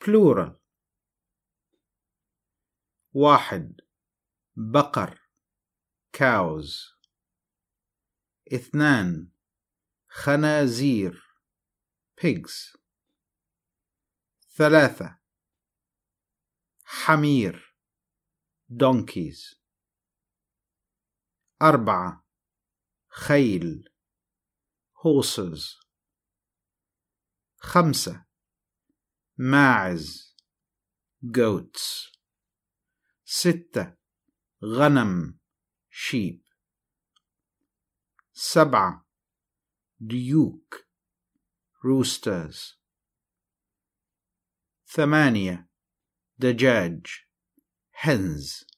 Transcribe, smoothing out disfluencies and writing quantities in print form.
plural. 1 بقر cows. 2 خنازير pigs. 3 حمير donkeys. 4 خيل horses. 5 ماعز goats. 6 غنم sheep. 7 ديوك roosters. 8 دجاج hens.